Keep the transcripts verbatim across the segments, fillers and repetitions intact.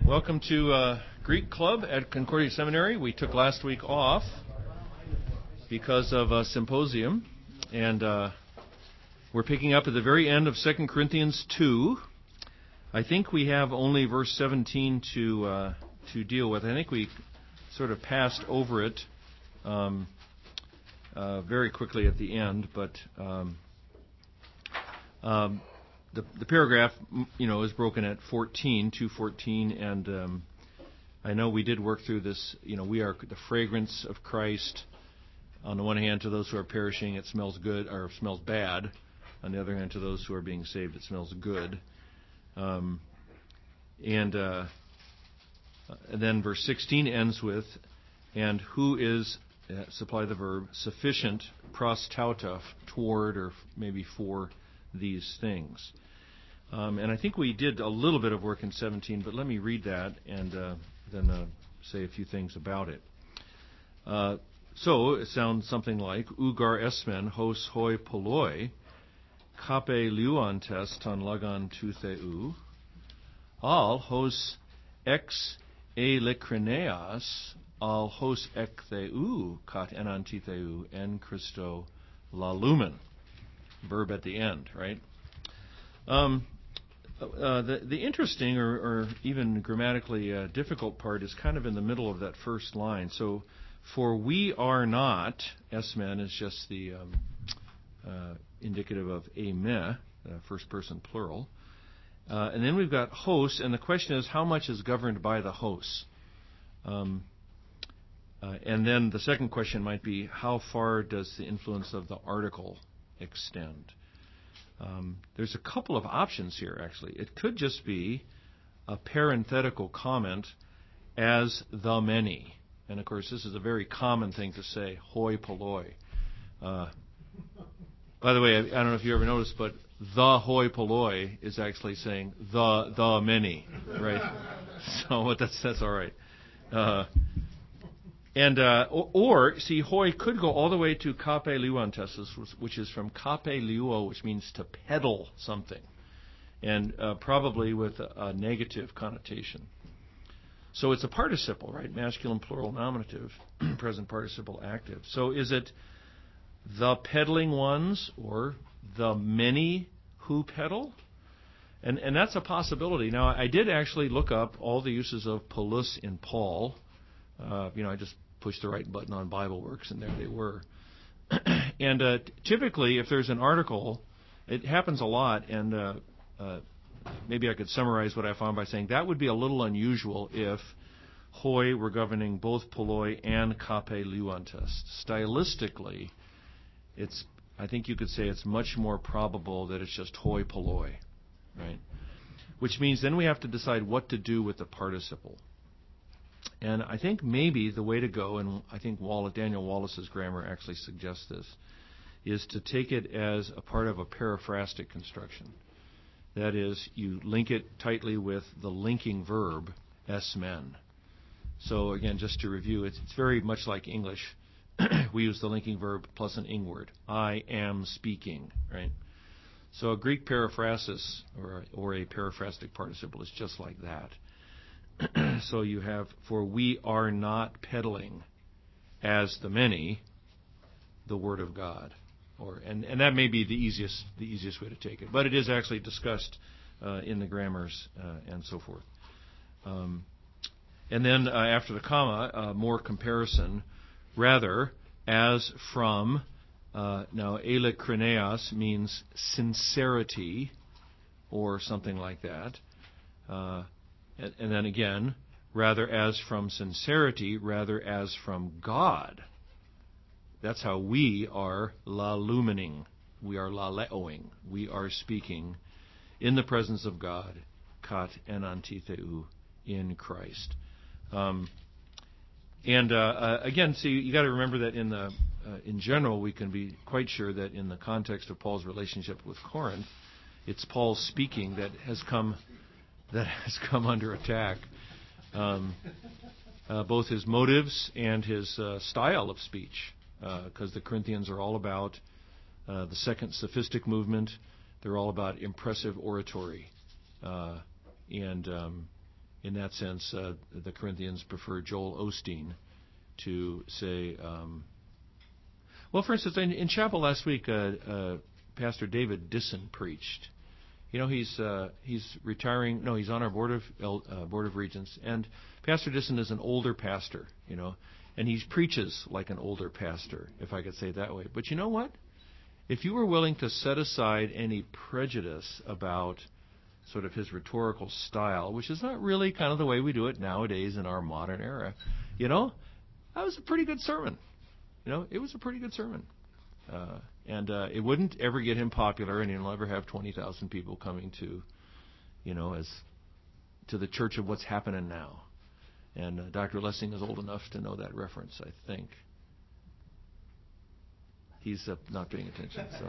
Welcome to uh, Greek Club at Concordia Seminary. We took last week off because of a symposium, and uh, we're picking up at the very end of Second Corinthians two. I think we have only verse seventeen to uh, to deal with. I think we sort of passed over it um, uh, very quickly at the end, but um, um, the, the paragraph, you know, is broken at fourteen, two fourteen, and um, I know we did work through this. You know, we are the fragrance of Christ. On the one hand, to those who are perishing, it smells good or smells bad. On the other hand, to those who are being saved, it smells good. Um, and, uh, and then verse sixteen ends with, and who is, uh, supply the verb, sufficient, pros tauta, toward or maybe for these things. Um, and I think we did a little bit of work in seventeen, but let me read that and uh, then uh, say a few things about it. Uh, so it sounds something like, Ugar esmen hos hoi poloi, kape luantes ton lagan tu theu, al hos ex elekrineas, al hos ek theu, kat enanti theu, en Christo la lumen. Verb at the end, right? Um, uh, the, the interesting or, or even grammatically uh, difficult part is kind of in the middle of that first line. So, for we are not, esmen is just the um, uh, indicative of eme, uh, first person plural. Uh, and then we've got hos, and the question is, how much is governed by the hos? Um, uh, and then the second question might be, how far does the influence of the article extend? Um, there's a couple of options here, actually. It could just be a parenthetical comment as the many. And, of course, this is a very common thing to say, hoi polloi. Uh, by the way, I, I don't know if you ever noticed, but the hoi polloi is actually saying the the many, right? So but that's that's all right. Uh, and uh, or, or see, hoi could go all the way to kape luantes, which is from kape luo, which means to peddle something, and uh, probably with a, a negative connotation. So it's a participle, right? Masculine, plural, nominative, present participle, active. So is it the peddling ones or the many who peddle? And and that's a possibility. Now, I did actually look up all the uses of pollus in Paul. Uh, you know, I just pushed the right button on BibleWorks, and there they were. and uh, typically, if there's an article, it happens a lot, and uh, uh, maybe I could summarize what I found by saying that would be a little unusual if hoi were governing both polloi and kape luantes. Stylistically, it's I think you could say it's much more probable that it's just hoi polloi, right? Which means then we have to decide what to do with the participle. And I think maybe the way to go, and I think Wallace, Daniel Wallace's grammar actually suggests this, is to take it as a part of a periphrastic construction. That is, you link it tightly with the linking verb, esmen. So again, just to review, it's, it's very much like English. We use the linking verb plus an ing word. I am speaking, right? So a Greek periphrasis, or, or a periphrastic participle, is just like that. So you have, for we are not peddling as the many, the word of God. Or, and, and that may be the easiest the easiest way to take it. But it is actually discussed uh, in the grammars uh, and so forth. Um, and then uh, after the comma, uh, more comparison. Rather, as from, uh, now eilekrineas means sincerity or something like that. Uh, and, and then again, rather as from sincerity, rather as from God. That's how we are la lumining. We are la leoing. We are speaking in the presence of God, kat enanti theu, in Christ. Um, and uh, uh, again, see, you got to remember that in the uh, in general, we can be quite sure that in the context of Paul's relationship with Corinth, it's Paul's speaking that has come that has come under attack. Um, uh, both his motives and his uh, style of speech. Because uh, the Corinthians are all about uh, the second sophistic movement. They're all about impressive oratory. Uh, and um, in that sense, uh, the Corinthians prefer Joel Osteen to say, um, well, for instance, in, in chapel last week, uh, uh, Pastor David Disson preached. You know, he's uh, he's retiring. No, he's on our board of uh, board of regents, and Pastor Disson is an older pastor. You know, and he preaches like an older pastor, if I could say it that way. But you know what? If you were willing to set aside any prejudice about sort of his rhetorical style, which is not really kind of the way we do it nowadays in our modern era, you know, that was a pretty good sermon. You know, it was a pretty good sermon. Uh, and uh, it wouldn't ever get him popular, and he'll never have twenty thousand people coming to, you know, as to the church of what's happening now. And uh, Doctor Lessing is old enough to know that reference, I think. He's uh, not paying attention. So,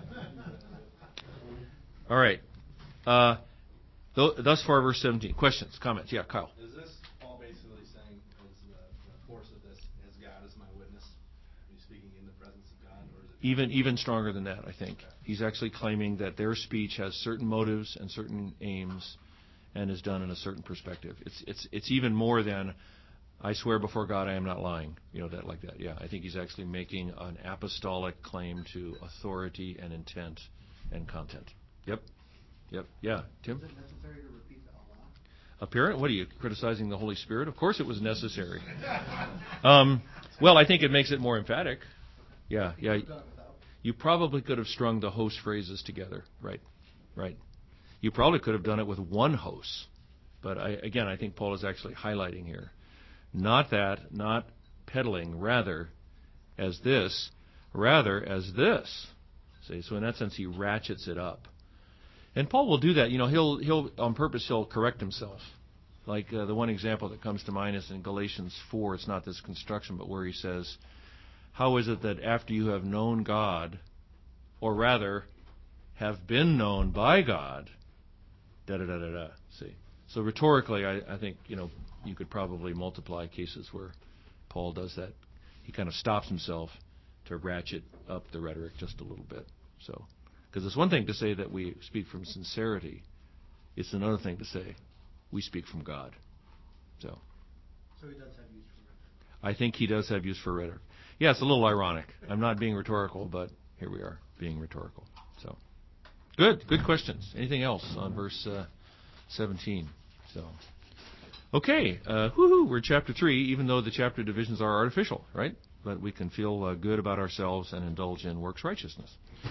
all right. Uh, th- thus far, verse seventeen. Questions, comments? Yeah, Kyle. Is this Paul basically saying, is the, the force of this, as God is my witness? Are you speaking in the presence of God, or is it even even stronger than that? I think okay. He's actually claiming that their speech has certain motives and certain aims, and is done in a certain perspective. It's it's it's even more than, I swear before God I am not lying. You know, that like that. Yeah, I think he's actually making an apostolic claim to authority and intent and content. Yep. Yep. Yeah. Tim? Is it necessary to repeat the Allah? Apparent? What are you, criticizing the Holy Spirit? Of course it was necessary. um, well, I think it makes it more emphatic. Yeah. Yeah. You probably could have strung the host phrases together. Right. Right. You probably could have done it with one host. But I, again, I think Paul is actually highlighting here. Not that, not peddling, rather as this, rather as this. See, so in that sense, he ratchets it up. And Paul will do that. You know, he'll he'll on purpose he'll correct himself. Like uh, the one example that comes to mind is in Galatians four. It's not this construction, but where he says, "How is it that after you have known God, or rather, have been known by God, da da da da da." See, so rhetorically, I, I think you know you could probably multiply cases where Paul does that. He kind of stops himself to ratchet up the rhetoric just a little bit. So. Because it's one thing to say that we speak from sincerity. It's another thing to say we speak from God. So, so he does have use for rhetoric. I think he does have use for rhetoric. Yeah, it's a little ironic. I'm not being rhetorical, but here we are being rhetorical. So, good, good questions. Anything else on verse uh, seventeen? So, okay, uh, woohoo, we're chapter three. Even though the chapter divisions are artificial, right? But we can feel uh, good about ourselves and indulge in works righteousness.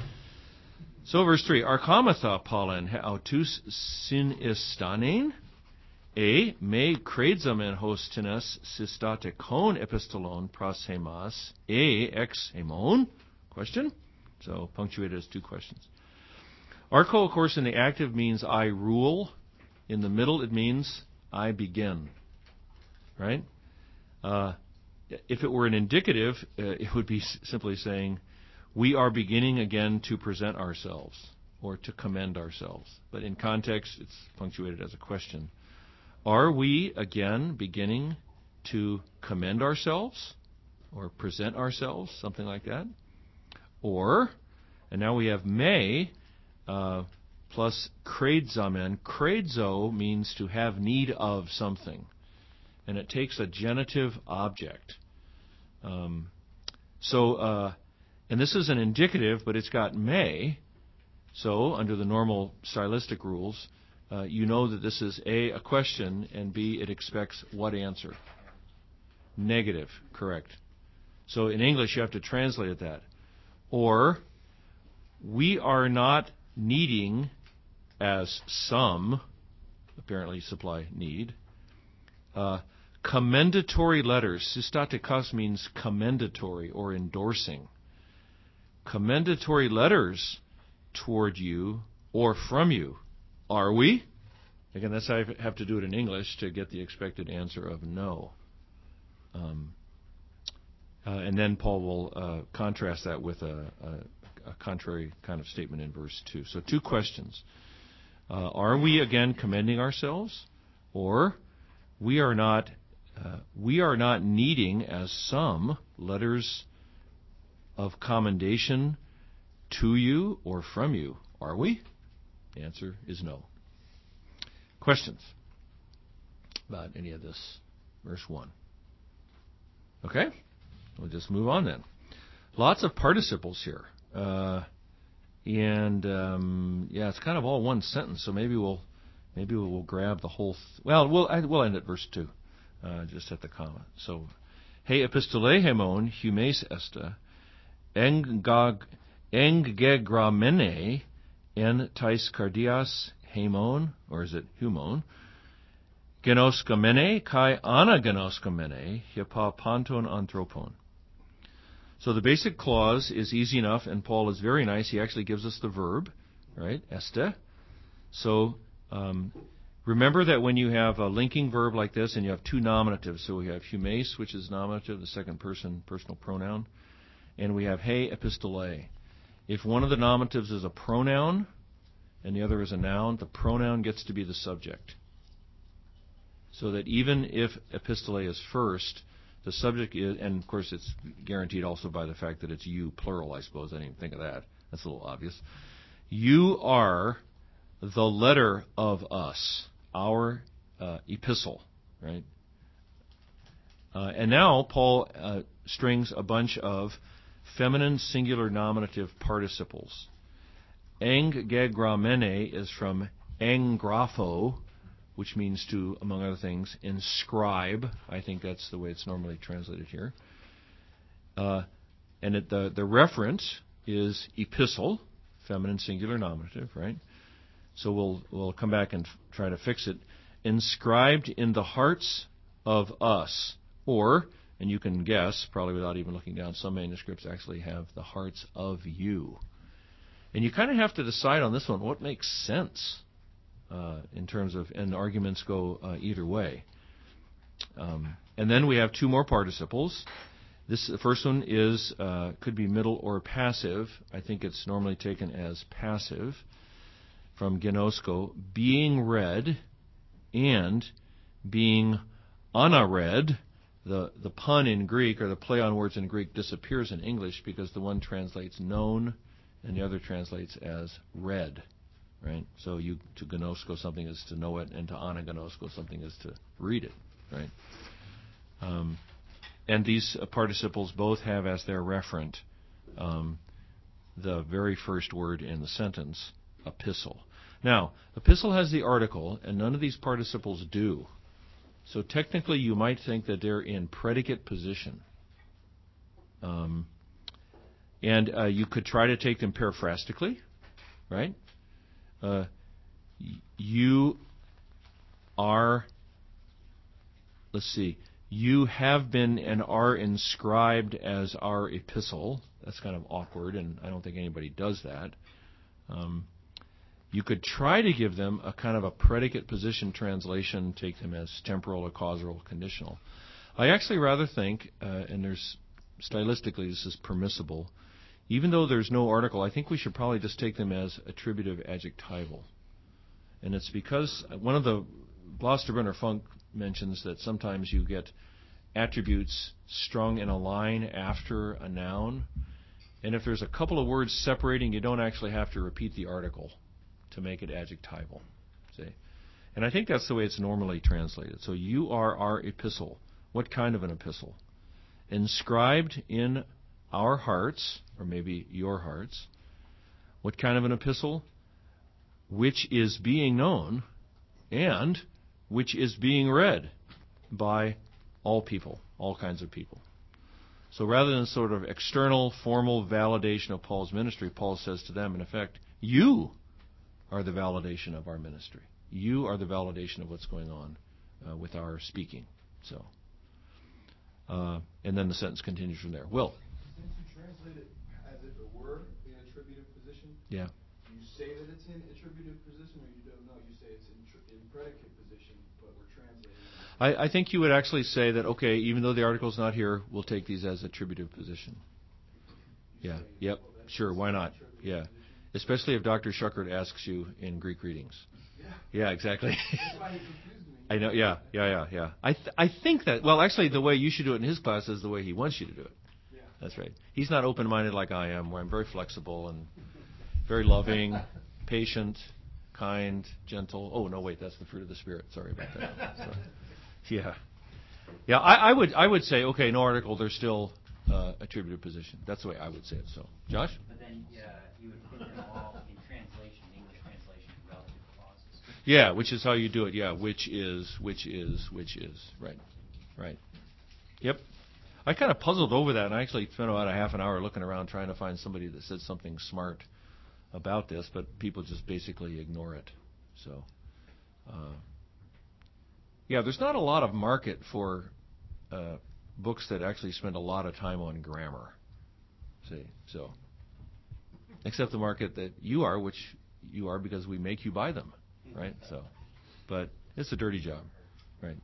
So verse three, Arkamatha Paulen autus sin istanein, e me credzamen hostinas systatikon epistolon proshemas, e ex hemon? Question? So punctuated as two questions. Arko, of course, in the active means I rule. In the middle, it means I begin. Right? Uh, if it were an indicative, uh, it would be simply saying, we are beginning again to present ourselves or to commend ourselves. But in context, it's punctuated as a question. Are we again beginning to commend ourselves or present ourselves, something like that? Or, and now we have may uh, plus kredzamen. Kredzo means to have need of something. And it takes a genitive object. Um, so, uh, And this is an indicative, but it's got may. So, under the normal stylistic rules, uh, you know that this is A, a question, and B, it expects what answer? Negative, correct. So, in English, you have to translate it that. Or, we are not needing, as some apparently supply need, uh, commendatory letters. Systatikos means commendatory or endorsing. Commendatory letters toward you or from you. Are we? Again, that's how I have to do it in English to get the expected answer of no. Um, uh, and then Paul will uh, contrast that with a, a, a contrary kind of statement in verse two. So two questions. Uh, are we again commending ourselves? Or we are not, uh, we are not needing, as some, letters of commendation to you or from you. Are we? The answer is no. Questions? about any of this. Verse one. Okay? We'll just move on then. Lots of participles here. Uh, and, um, yeah, it's kind of all one sentence, so maybe we'll maybe we'll grab the whole... Th- well, we'll we'll end at verse two, uh, just at the comma. So, he epistolehemon humes esta, engag, engegramene en tais cardias hemon, or is it humon, genoskomene kai anagenoskomene hypa panton anthropon. So the basic clause is easy enough, and Paul is very nice. He actually gives us the verb, right, este. So um, remember that when you have a linking verb like this, and you have two nominatives, so we have humes, which is nominative, the second person personal pronoun, and we have he epistole. If one of the nominatives is a pronoun and the other is a noun, the pronoun gets to be the subject. So that even if epistole is first, the subject is, and of course it's guaranteed also by the fact that it's you, plural, I suppose. I didn't even think of that. That's a little obvious. You are the letter of us, our uh, epistle, right? Uh, and now Paul uh, strings a bunch of feminine singular nominative participles. Engegramene is from engrapho, which means to, among other things, inscribe. I think that's the way it's normally translated here. Uh, and it, the, the reference is epistle, feminine singular nominative, right? So we'll we'll come back and f- try to fix it. Inscribed in the hearts of us, or, and you can guess, probably without even looking down, some manuscripts actually have the hearts of you. And you kind of have to decide on this one what makes sense. Uh, in terms of, and arguments go uh, either way. Um, and then we have two more participles. This the first one is uh, could be middle or passive. I think it's normally taken as passive from genosko, being read and being unaread. The the pun in Greek, or the play on words in Greek, disappears in English because the one translates known and the other translates as read. Right? So you to gnosko something is to know it, and to anagnosko something is to read it. Right? Um, and these uh, participles both have as their referent um, the very first word in the sentence, epistle. Now, epistle has the article, and none of these participles do. So technically, you might think that they're in predicate position. Um, and uh, you could try to take them periphrastically, right? Uh, you are, let's see, you have been and are inscribed as our epistle. That's kind of awkward, and I don't think anybody does that. Um, you could try to give them a kind of a predicate position translation, take them as temporal or causal conditional. I actually rather think, uh, and there's stylistically this is permissible, even though there's no article, I think we should probably just take them as attributive adjectival. And it's because one of the, Gloster Funk mentions that sometimes you get attributes strung in a line after a noun. And if there's a couple of words separating, you don't actually have to repeat the article to make it adjectival. See? And I think that's the way it's normally translated. So you are our epistle. What kind of an epistle? Inscribed in our hearts, or maybe your hearts. What kind of an epistle? Which is being known and which is being read by all people, all kinds of people. So rather than sort of external, formal validation of Paul's ministry, Paul says to them, in effect, you are the validation of our ministry. You are the validation of what's going on uh, with our speaking. So, uh, and then the sentence continues from there. Will? Since you translate it as if it were in attributive position, yeah. do you say that it's in attributive position, or you don't know? You say it's in, tr- in predicate position, but we're translating it. I, I think you would actually say that, okay, even though the article's not here, we'll take these as attributive position. You Yeah. say, Yep. well, that's Sure. Why not? attributive Yeah. position. Especially if Doctor Schuckert asks you in Greek readings. Yeah. Yeah, exactly. That's why he confused me. I know. Yeah, yeah, yeah, yeah. I th- I think that, well, actually, the way you should do it in his class is the way he wants you to do it. Yeah. That's right. He's not open-minded like I am, where I'm very flexible and very loving, patient, kind, gentle. Oh, no, wait, that's the fruit of the Spirit. Sorry about that. Sorry. Yeah. Yeah, I, I would I would say, okay, no article, there's still uh, attributive position. That's the way I would say it. So, Josh? But then uh, you would put them all in translation, English translation, in relative clauses. Yeah, which is how you do it. Yeah, which is, which is, which is. Right, right. Yep. I kind of puzzled over that, and I actually spent about a half an hour looking around trying to find somebody that said something smart about this, but people just basically ignore it. So, uh, yeah, there's not a lot of market for uh, books that actually spend a lot of time on grammar. See, so except the market that you are, which you are because we make you buy them, right? So, but it's a dirty job, right?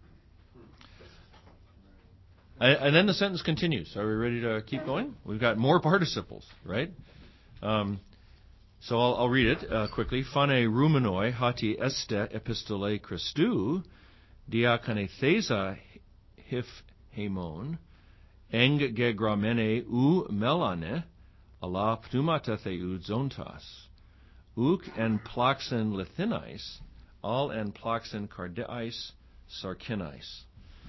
And then the sentence continues. Are we ready to keep going? We've got more participles, right? Um, so I'll, I'll read it uh, quickly. Phane rumenoi hati este epistole Christou, diakanethesa hif hemon, eng gegramene u melane, ala pneumata theud zontas, uk en plaxen lithinais, al en plaxen cardeis sarkinais.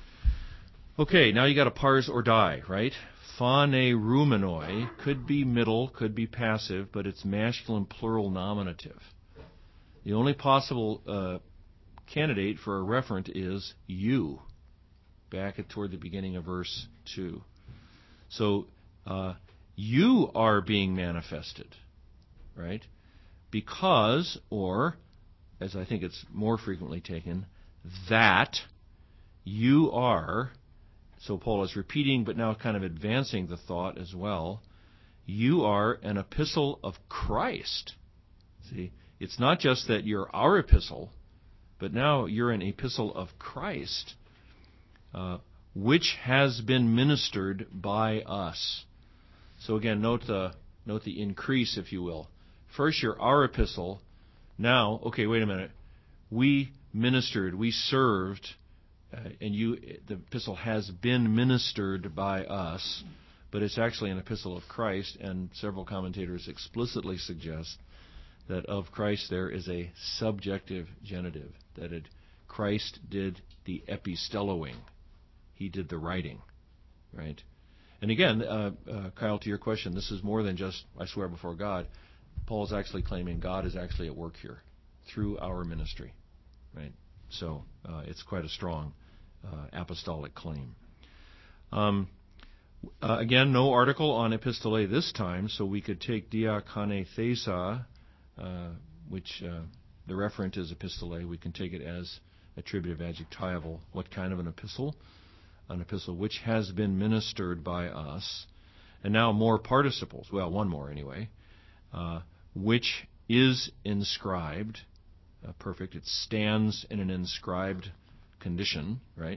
Okay, now you got to parse or die, right? Phane rumenoi could be middle, could be passive, but it's masculine plural nominative. The only possible uh, candidate for a referent is you, back at toward the beginning of verse two. So uh, you are being manifested, right? Because, or, as I think it's more frequently taken, that you are. So Paul is repeating, but now kind of advancing the thought as well. You are an epistle of Christ. See, it's not just that you're our epistle, but now you're an epistle of Christ, uh, which has been ministered by us. So again, note the note the increase, if you will. First, you're our epistle. Now, okay, wait a minute. We ministered, we served. Uh, and you, the epistle has been ministered by us, but it's actually an epistle of Christ, and several commentators explicitly suggest that of Christ there is a subjective genitive, that it, Christ did the epistelloing. He did the writing, right? And again, uh, uh, Kyle, to your question, this is more than just, I swear before God. Paul is actually claiming God is actually at work here through our ministry, right? So uh, it's quite a strong uh, apostolic claim. Um, uh, again, no article on epistole this time, so we could take diakanethesa, uh, which uh, the referent is epistole. We can take it as attributive adjectival. What kind of an epistle? An epistle which has been ministered by us. And now more participles. Well, one more anyway. Uh, which is inscribed. Uh, perfect. It stands in an inscribed condition, right?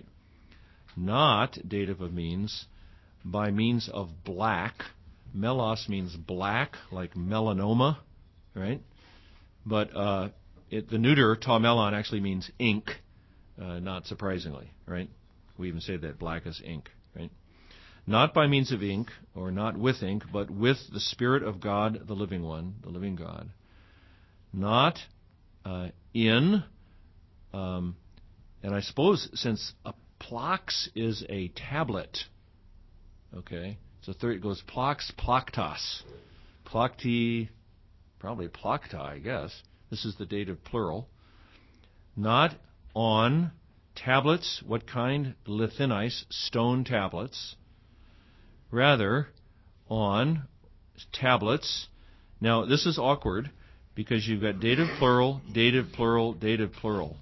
Not dative of means, by means of black. Melos means black, like melanoma, right? But uh, it, the neuter, ta melon, actually means ink, uh, not surprisingly, right? We even say that black is ink, right? Not by means of ink, or not with ink, but with the Spirit of God, the living one, the living God. Not Uh, in, um, and I suppose since a plax is a tablet, okay, so third, it goes plax, plaktas, plakti, probably plakta, I guess. This is the dative plural. Not on tablets, what kind? Lithinais, stone tablets. Rather, on tablets. Now, this is awkward, because you've got dative plural, dative plural, dative plural.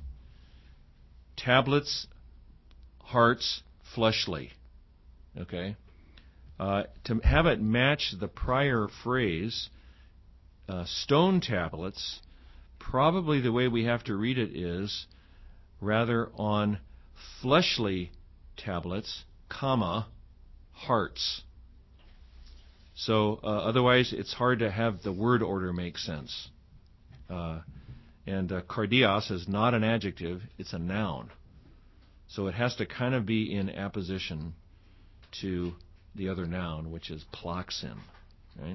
Tablets, hearts, fleshly. Okay? Uh, to have it match the prior phrase, uh, stone tablets, probably the way we have to read it is rather on fleshly tablets, comma, hearts. So uh, otherwise it's hard to have the word order make sense. Uh, and uh, cardios is not an adjective, it's a noun. So it has to kind of be in apposition to the other noun, which is plaxin, right?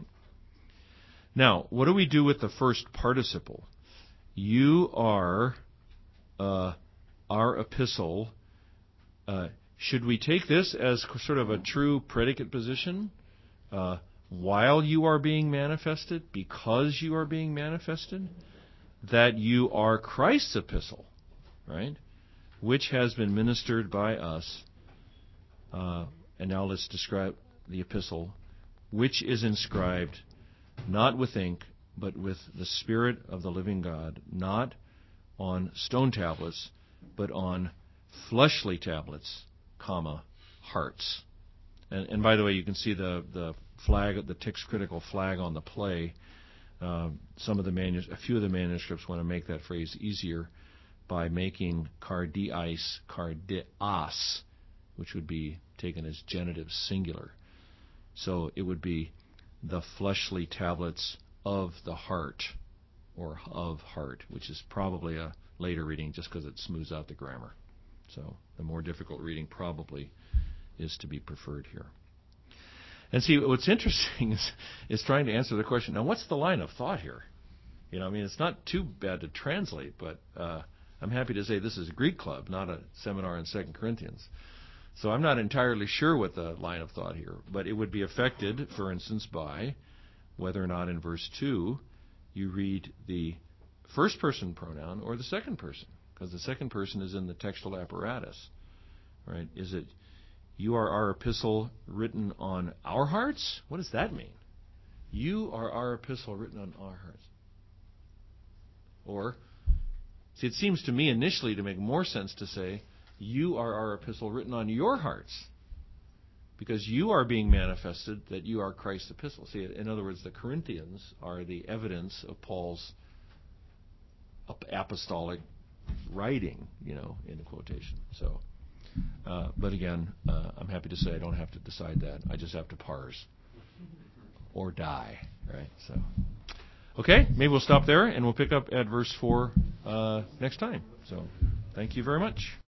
Now, what do we do with the first participle? You are uh, our epistle, uh, should we take this as sort of a true predicate position? Uh, while you are being manifested, because you are being manifested, that you are Christ's epistle, right? Which has been ministered by us. Uh, and now let's describe the epistle, which is inscribed not with ink, but with the Spirit of the living God, not on stone tablets, but on fleshly tablets, comma, hearts. And, and by the way, you can see the, the flag, the Tix Critical flag on the play. Uh, some of the manus- a few of the manuscripts want to make that phrase easier by making cardiais, cardias, which would be taken as genitive singular. So it would be the fleshly tablets of the heart, or of heart, which is probably a later reading just because it smooths out the grammar. So the more difficult reading probably is to be preferred here. And see, what's interesting is, is trying to answer the question, now what's the line of thought here? You know, I mean, it's not too bad to translate, but uh, I'm happy to say this is a Greek club, not a seminar in Second Corinthians. So I'm not entirely sure what the line of thought here, but it would be affected, for instance, by whether or not in verse two you read the first person pronoun or the second person, because the second person is in the textual apparatus, right? Is it, you are our epistle written on our hearts? What does that mean? You are our epistle written on our hearts. Or, see, it seems to me initially to make more sense to say, you are our epistle written on your hearts, because you are being manifested that you are Christ's epistle. See, in other words, the Corinthians are the evidence of Paul's apostolic writing, you know, in the quotation. So, uh, but again, uh, I'm happy to say I don't have to decide that. I just have to parse or die, right? So, okay, maybe we'll stop there and we'll pick up at verse four uh, next time. So, thank you very much.